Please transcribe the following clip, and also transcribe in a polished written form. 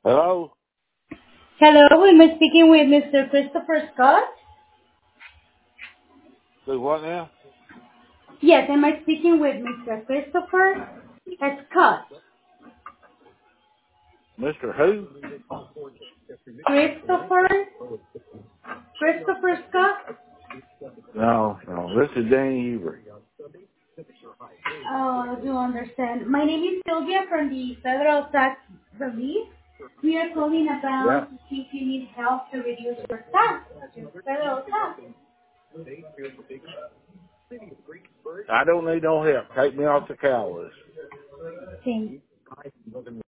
Hello? Hello, am I speaking with Mr. Christopher Scott? Do what now? Yes, am I speaking with Mr. Christopher Scott? Mr. Who? Christopher? Christopher Scott? No. This is Danny Avery. Oh, I do understand. My name is Sylvia from the Federal Tax Relief. We are calling Yeah. about to see if you need help to reduce your tax, your federal tax. I don't need no help. Take me off the cow list. Thank